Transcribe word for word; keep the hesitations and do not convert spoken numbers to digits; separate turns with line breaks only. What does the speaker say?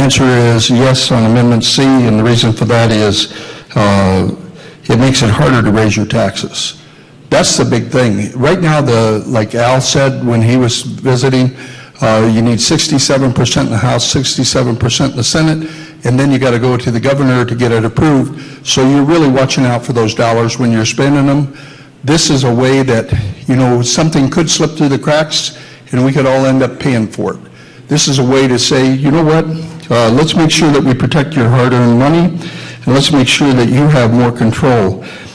answer is yes on Amendment C, and the reason for that is uh, it makes it harder to raise your taxes. That's the big thing. Right now, the like Al said when he was visiting, uh, you need sixty-seven percent in the House, sixty-seven percent in the Senate, and then you got to go to the governor to get it approved. So you're really watching out for those dollars when you're spending them. This is a way that, you know, something could slip through the cracks and we could all end up paying for it. This is a way to say, you know what, uh, let's make sure that we protect your hard-earned money, and let's make sure that you have more control.